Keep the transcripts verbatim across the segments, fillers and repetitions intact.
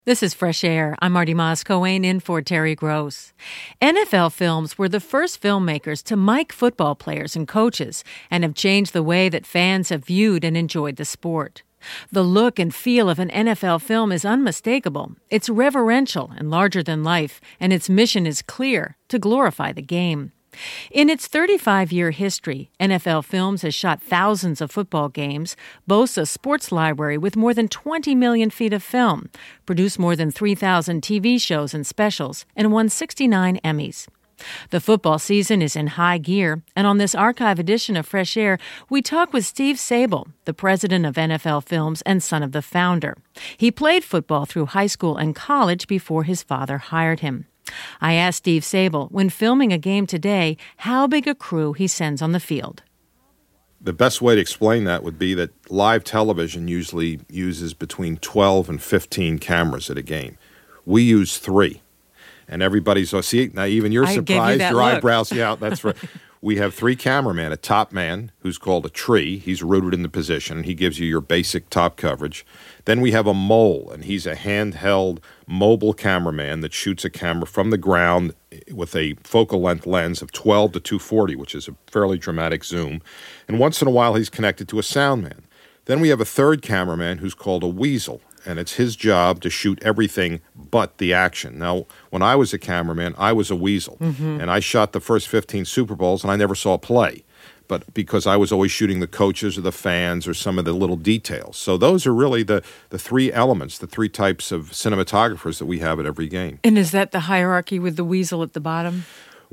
This is Fresh Air. I'm Marty Moss-Coane in for Terry Gross. N F L Films were the first filmmakers to mic football players and coaches and have changed the way that fans have viewed and enjoyed the sport. The look and feel of an N F L film is unmistakable. It's reverential and larger than life, and its mission is clear: to glorify the game. In its thirty-five-year history, N F L Films has shot thousands of football games, boasts a sports library with more than twenty million feet of film, produced more than three thousand T V shows and specials, and won sixty-nine Emmys. The football season is in high gear, and on this archive edition of Fresh Air, we talk with Steve Sabol, the president of N F L Films and son of the founder. He played football through high school and college before his father hired him. I asked Steve Sabol, when filming a game today, how big a crew he sends on the field. The best way to explain that would be that live television usually uses between twelve and fifteen cameras at a game. We use three. And everybody's, oh, see, now even you're I surprised, you your look. eyebrows, yeah, that's right. We have three cameramen, a top man who's called a tree. He's rooted in the position, and he gives you your basic top coverage. Then we have a mole, and he's a handheld mobile cameraman that shoots a camera from the ground with a focal length lens of twelve to two forty, which is a fairly dramatic zoom. And once in a while, he's connected to a sound man. Then we have a third cameraman who's called a weasel, and it's his job to shoot everything but the action. Now, when I was a cameraman, I was a weasel, mm-hmm. and I shot the first fifteen Super Bowls, and I never saw a play, but because I was always shooting the coaches or the fans or some of the little details. So those are really the, the three elements, the three types of cinematographers that we have at every game. And is that the hierarchy with the weasel at the bottom?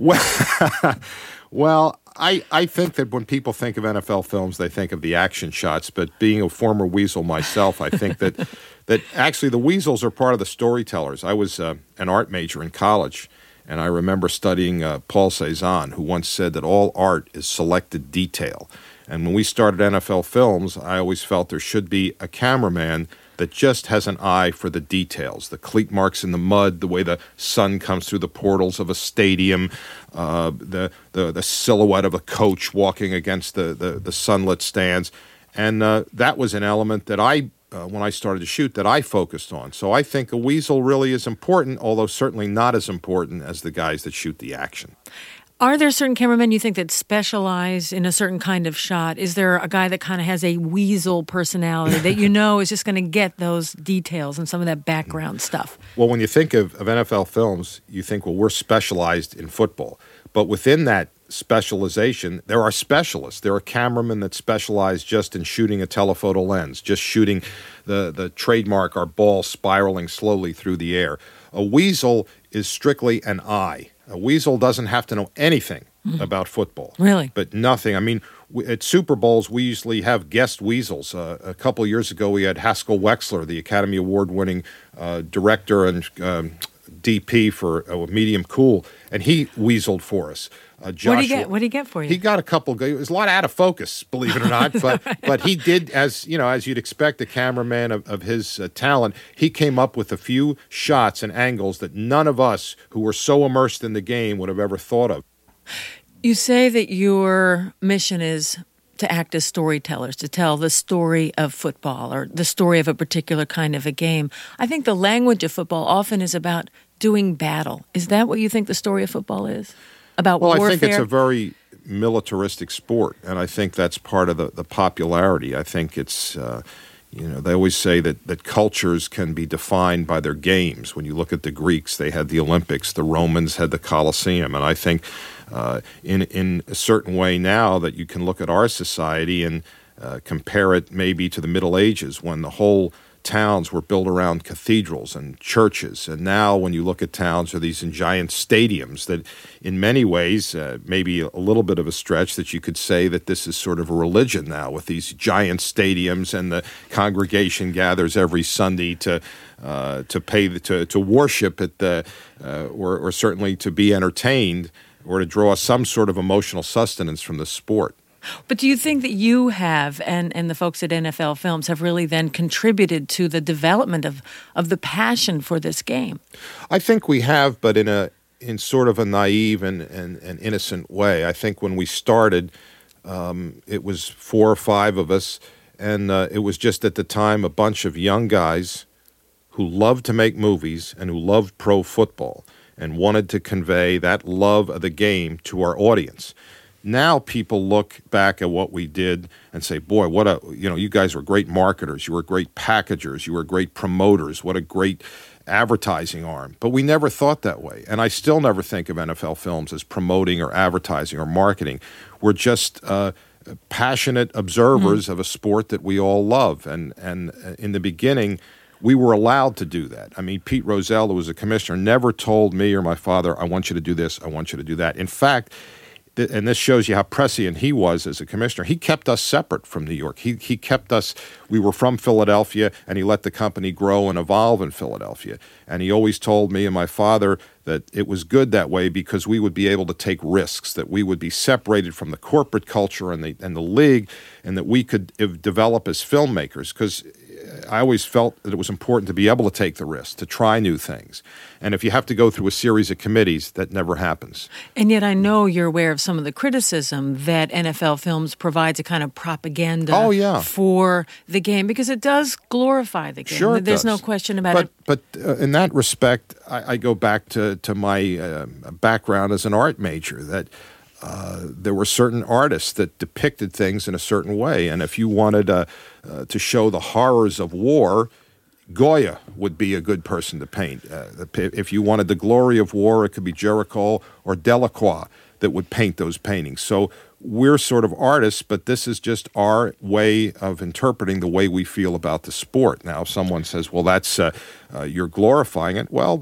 Well, well I, I think that when people think of N F L films, they think of the action shots, but being a former weasel myself, I think that that actually the weasels are part of the storytellers. I was uh, an art major in college, and I remember studying uh, Paul Cézanne, who once said that all art is selected detail. And when we started N F L Films, I always felt there should be a cameraman that just has an eye for the details, the cleat marks in the mud, the way the sun comes through the portals of a stadium, uh, the, the the silhouette of a coach walking against the, the, the sunlit stands. And uh, that was an element that I, uh, when I started to shoot, that I focused on. So I think a weasel really is important, although certainly not as important as the guys that shoot the action. Are there certain cameramen you think that specialize in a certain kind of shot? Is there a guy that kind of has a weasel personality that you know is just going to get those details and some of that background stuff? Well, when you think of, of N F L Films, you think, well, we're specialized in football. But within that specialization, there are specialists. There are cameramen that specialize just in shooting a telephoto lens, just shooting the, the trademark, our ball spiraling slowly through the air. A weasel is strictly an eye. A weasel doesn't have to know anything mm. about football. Really? But nothing. I mean, w- at Super Bowls, we usually have guest weasels. Uh, a couple of years ago, we had Haskell Wexler, the Academy Award-winning uh, director and um, D P for uh, Medium Cool, and he weaseled for us. Uh, Joshua, what did he get? What did he get for you? He got a couple. It was a lot out of focus, believe it or not. But but he did, as you know, as you'd expect, a cameraman of, of his uh, talent. He came up with a few shots and angles that none of us who were so immersed in the game would have ever thought of. You say that your mission is to act as storytellers, to tell the story of football or the story of a particular kind of a game. I think the language of football often is about doing battle. Is that what you think the story of football is? About well, warfare? I think it's a very militaristic sport, and I think that's part of the, the popularity. I think it's, uh, you know, they always say that, that cultures can be defined by their games. When you look at the Greeks, they had the Olympics. The Romans had the Colosseum. And I think uh, in, in a certain way now that you can look at our society and uh, compare it maybe to the Middle Ages when the whole towns were built around cathedrals and churches. And now when you look at towns, are these in giant stadiums that in many ways, uh, maybe a little bit of a stretch that you could say that this is sort of a religion now with these giant stadiums, and the congregation gathers every Sunday to uh, to pay the, to to worship at the uh, or, or certainly to be entertained or to draw some sort of emotional sustenance from the sport. But do you think that you have, and, and the folks at N F L Films, have really then contributed to the development of, of the passion for this game? I think we have, but in a in sort of a naive and, and, and innocent way. I think when we started, um, it was four or five of us, and uh, it was just at the time a bunch of young guys who loved to make movies and who loved pro football and wanted to convey that love of the game to our audience. Now people look back at what we did and say, boy, what a, you know, you guys were great marketers. You were great packagers. You were great promoters. What a great advertising arm. But we never thought that way. And I still never think of N F L Films as promoting or advertising or marketing. We're just uh, passionate observers mm-hmm. of a sport that we all love. And, and in the beginning, we were allowed to do that. I mean, Pete Rozelle, who was a commissioner, never told me or my father, I want you to do this, I want you to do that. In fact, and this shows you how prescient he was as a commissioner. He kept us separate from New York. He he kept us, we were from Philadelphia, and he let the company grow and evolve in Philadelphia. And he always told me and my father that it was good that way because we would be able to take risks, that we would be separated from the corporate culture and the, and the league, and that we could develop as filmmakers. Because I always felt that it was important to be able to take the risk, to try new things. And if you have to go through a series of committees, that never happens. And yet I know you're aware of some of the criticism that N F L Films provides a kind of propaganda oh, yeah. for the game, because it does glorify the game. Sure it There's does. no question about but, it. But uh, in that respect, I, I go back to, to my uh, background as an art major, that Uh, there were certain artists that depicted things in a certain way. And if you wanted uh, uh, to show the horrors of war, Goya would be a good person to paint. Uh, if you wanted the glory of war, it could be Géricault or Delacroix that would paint those paintings. So we're sort of artists, but this is just our way of interpreting the way we feel about the sport. Now, if someone says, well, that's uh, uh, you're glorifying it. Well,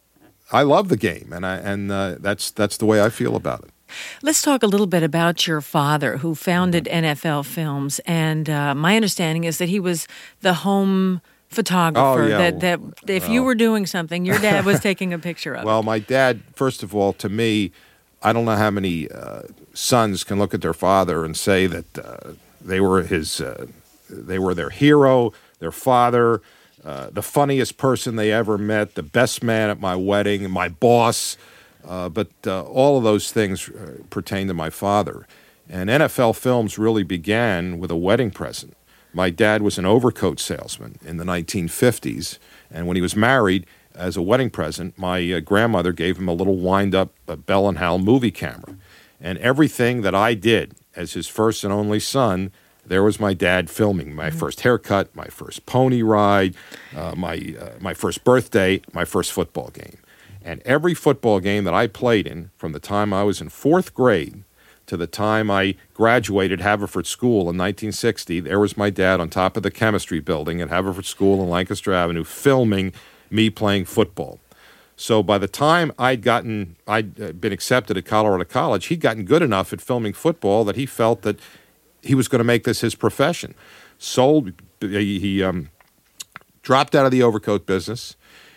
I love the game, and, I, and uh, that's that's the way I feel about it. Let's talk a little bit about your father, who founded N F L Films. And uh, my understanding is that he was the home photographer, oh, yeah. that, that if well. you were doing something, your dad was taking a picture of well, it. Well, my dad, first of all, to me, I don't know how many uh, sons can look at their father and say that uh, they were his, uh, they were their hero, their father, uh, the funniest person they ever met, the best man at my wedding, my boss. Uh, but uh, all of those things uh, pertain to my father. And N F L Films really began with a wedding present. My dad was an overcoat salesman in the nineteen fifties, and when he was married, as a wedding present, my uh, grandmother gave him a little wind-up uh, Bell and Howell movie camera. And everything that I did as his first and only son, there was my dad filming my mm-hmm. first haircut, my first pony ride, uh, my uh, my first birthday, my first football game. And every football game that I played in, from the time I was in fourth grade to the time I graduated Haverford School in nineteen sixty, there was my dad on top of the chemistry building at Haverford School on Lancaster Avenue filming me playing football. So by the time I'd gotten, I'd been accepted at Colorado College, he'd gotten good enough at filming football that he felt that he was going to make this his profession. Sold, he, he um, dropped out of the overcoat business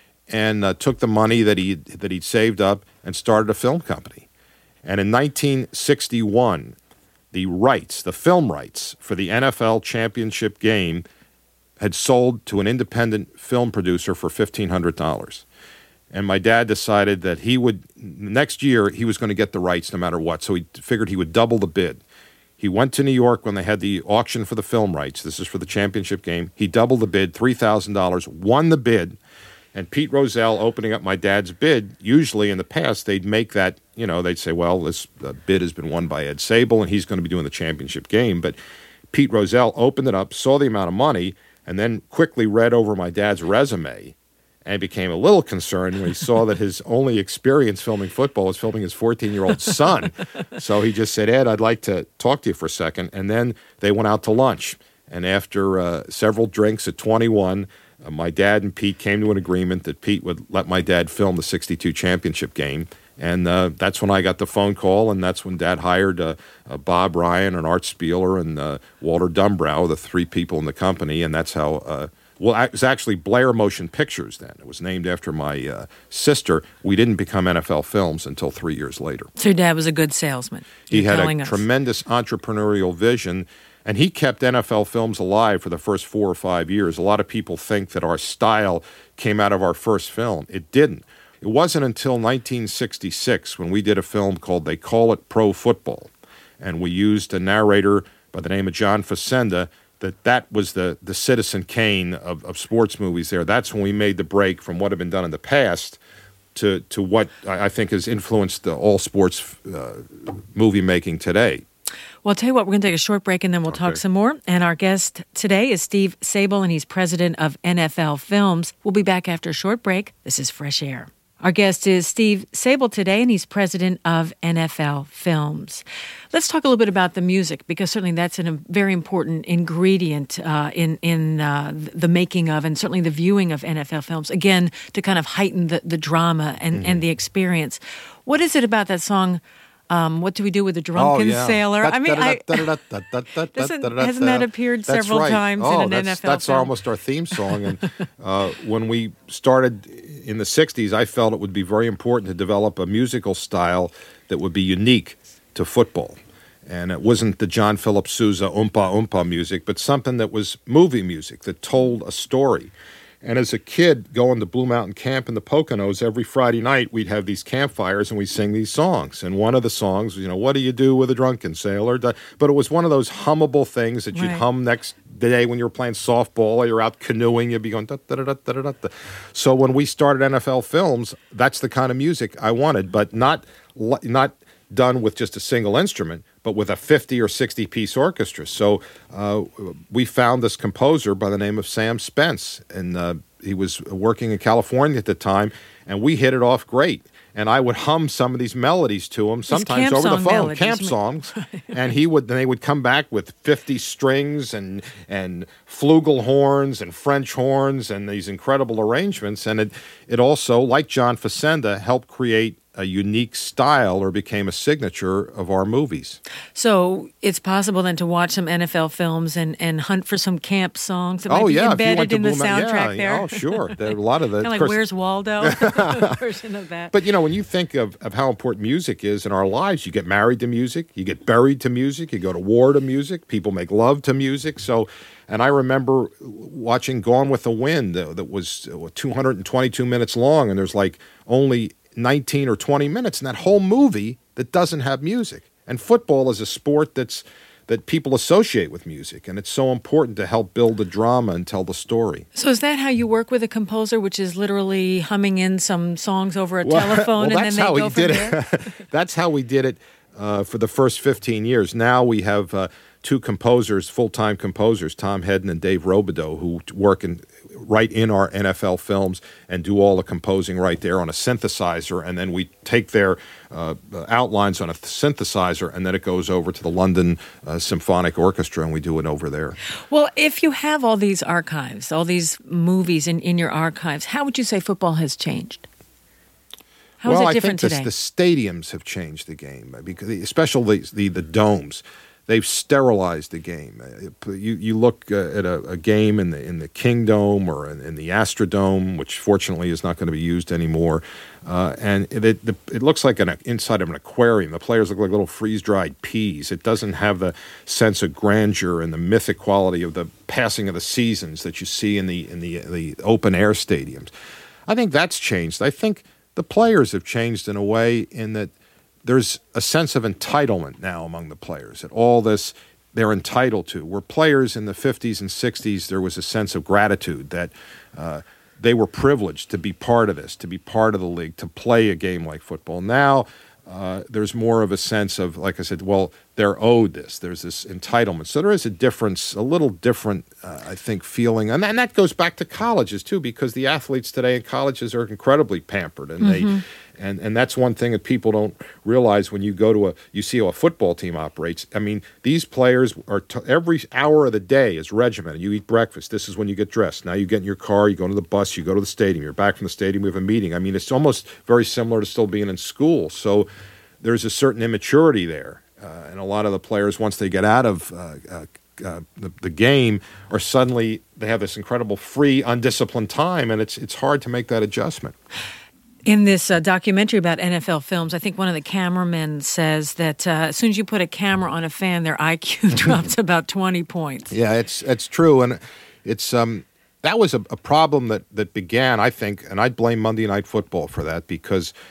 and uh, took the money that he that he'd saved up and started a film company. And in nineteen sixty-one, the rights, the film rights for the N F L championship game had sold to an independent film producer for fifteen hundred dollars. And my dad decided that he would, next year, he was going to get the rights no matter what. So he figured he would double the bid. He went to New York when they had the auction for the film rights. This is for the championship game. He doubled the bid, three thousand dollars, won the bid. And Pete Rozelle opening up my dad's bid, usually in the past, they'd make that, you know, they'd say, well, this uh, bid has been won by Ed Sable, and he's going to be doing the championship game. But Pete Rozelle opened it up, saw the amount of money, and then quickly read over my dad's resume and became a little concerned when he saw that his only experience filming football was filming his fourteen-year-old son. So he just said, Ed, I'd like to talk to you for a second. And then they went out to lunch. And after uh, several drinks at twenty-one, uh, my dad and Pete came to an agreement that Pete would let my dad film the sixty-two championship game. And uh, that's when I got the phone call, and that's when Dad hired uh, uh, Bob Ryan and Art Spieler and uh, Walter Dumbrow, the three people in the company, and that's how... Uh, Well, it was actually Blair Motion Pictures then. It was named after my uh, sister. We didn't become N F L Films until three years later. So your dad was a good salesman. He had a us. tremendous entrepreneurial vision, and he kept N F L Films alive for the first four or five years. A lot of people think that our style came out of our first film. It didn't. It wasn't until nineteen sixty-six when we did a film called They Call It Pro Football, and we used a narrator by the name of John Facenda that that was the the Citizen Kane of, of sports movies there. That's when we made the break from what had been done in the past to to what I, I think has influenced the, all sports uh, movie making today. Well, I'll tell you what, we're going to take a short break and then we'll okay. talk some more. And our guest today is Steve Sabol, and he's president of N F L Films. We'll be back after a short break. This is Fresh Air. Our guest is Steve Sabol today, and he's president of N F L Films. Let's talk a little bit about the music, because certainly that's an, a very important ingredient uh, in in uh, the making of, and certainly the viewing of N F L Films, again, to kind of heighten the, the drama and, mm-hmm. and the experience. What is it about that song, Um, What Do We Do with a Drunken oh, yeah. Sailor? I mean, I, hasn't that appeared that's several right. times oh, in an that's, N F L That's film? almost our theme song. And uh, when we started in the sixties, I felt it would be very important to develop a musical style that would be unique to football. And it wasn't the John Philip Sousa oompa oompa music, but something that was movie music that told a story. And as a kid going to Blue Mountain Camp in the Poconos, every Friday night we'd have these campfires and we'd sing these songs. And one of the songs, you know, what do you do with a drunken sailor? But it was one of those hummable things that you'd right. hum next day when you were playing softball or you're out canoeing, you'd be going da da da da da da. So when we started N F L Films, that's the kind of music I wanted, but not not done with just a single instrument, but with a fifty or sixty piece orchestra. So uh, we found this composer by the name of Sam Spence, and uh, he was working in California at the time, and we hit it off great. And I would hum some of these melodies to him, sometimes over the phone, melodies. camp songs, and he would. Then they would come back with fifty strings and and flugelhorns and French horns and these incredible arrangements. And it it also, like John Facenda, helped create a unique style, or became a signature of our movies. So it's possible then to watch some N F L films and, and hunt for some camp songs that oh, might be yeah, embedded in the Blue soundtrack yeah, there. Oh, sure. There are a lot of the... Kind of like Where's Waldo version of that. But, you know, when you think of, of how important music is in our lives, you get married to music, you get buried to music, you go to war to music, people make love to music. So... And I remember watching Gone with the Wind uh, that was uh, two hundred twenty-two minutes long, and there's like only nineteen or twenty minutes in that whole movie that doesn't have music. And football is a sport that's that people associate with music, and it's so important to help build the drama and tell the story. So is that how you work with a composer, which is literally humming in some songs over a well, telephone, well, and then they go from did there? It. That's how we did it uh, for the first fifteen years. Now we have... Uh, two composers, full-time composers, Tom Hedden and Dave Robideau, who work in, right in our N F L Films and do all the composing right there on a synthesizer, and then we take their uh, outlines on a synthesizer, and then it goes over to the London uh, Symphonic Orchestra, and we do it over there. Well, if you have all these archives, all these movies in, in your archives, how would you say football has changed? How well, is it different I think today? The, the stadiums have changed the game, because especially the, the, the domes. They've sterilized the game. You you look uh, at a, a game in the in the Kingdome or in, in the Astrodome, which fortunately is not going to be used anymore, uh, and it it, it looks like an inside of an aquarium. The players look like little freeze-dried peas. It doesn't have the sense of grandeur and the mythic quality of the passing of the seasons that you see in the in the the open air stadiums. I think that's changed. I think the players have changed in a way in that there's a sense of entitlement now among the players, that all this they're entitled to. Where players in the fifties and sixties, there was a sense of gratitude that uh, they were privileged to be part of this, to be part of the league, to play a game like football. Now uh, there's more of a sense of, like I said, well, they're owed this. There's this entitlement. So there is a difference, a little different, uh, I think, feeling. And, and that goes back to colleges, too, because the athletes today in colleges are incredibly pampered, and mm-hmm. they... And and that's one thing that people don't realize when you go to a you see how a football team operates. I mean, these players are t- every hour of the day is regimented. You eat breakfast. This is when you get dressed. Now you get in your car. You go to the bus. You go to the stadium. You're back from the stadium. We have a meeting. I mean, it's almost very similar to still being in school. So there's a certain immaturity there, uh, and a lot of the players, once they get out of uh, uh, uh, the, the game, are suddenly they have this incredible free, undisciplined time, and it's it's hard to make that adjustment. In this uh, documentary about N F L Films, I think one of the cameramen says that uh, as soon as you put a camera on a fan, their I Q drops about twenty points. Yeah, it's it's true, and it's um that was a, a problem that that began, I think, and I'd blame Monday Night Football for that, because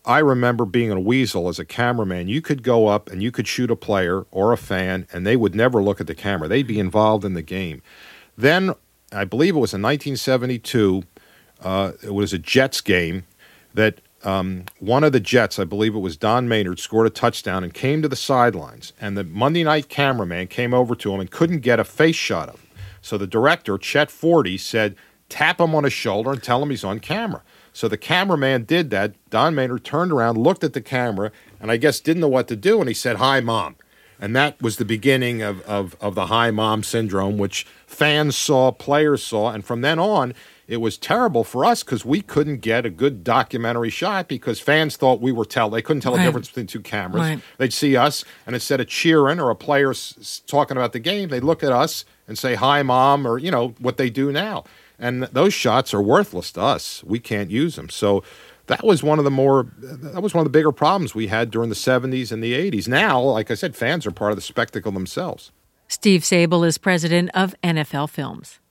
I remember being a weasel as a cameraman. You could go up and you could shoot a player or a fan, and they would never look at the camera. They'd be involved in the game. Then, I believe it was in nineteen seventy-two, uh, it was a Jets game that um, one of the Jets, I believe it was Don Maynard, scored a touchdown and came to the sidelines. And the Monday night cameraman came over to him and couldn't get a face shot of him. So the director, Chet Forty, said, tap him on his shoulder and tell him he's on camera. So the cameraman did that. Don Maynard turned around, looked at the camera, and I guess didn't know what to do, and he said, hi, Mom. And that was the beginning of, of, of the hi, Mom syndrome, which fans saw, players saw, and from then on, it was terrible for us because we couldn't get a good documentary shot because fans thought we were tell. They couldn't tell right. the difference between two cameras. Right. They'd see us, and instead of cheering or a player s- talking about the game, they'd look at us and say, hi, Mom, or, you know, what they do now. And those shots are worthless to us. We can't use them. So that was one of the more that was one of the bigger problems we had during the seventies and the eighties. Now, like I said, fans are part of the spectacle themselves. Steve Sabol is president of N F L Films.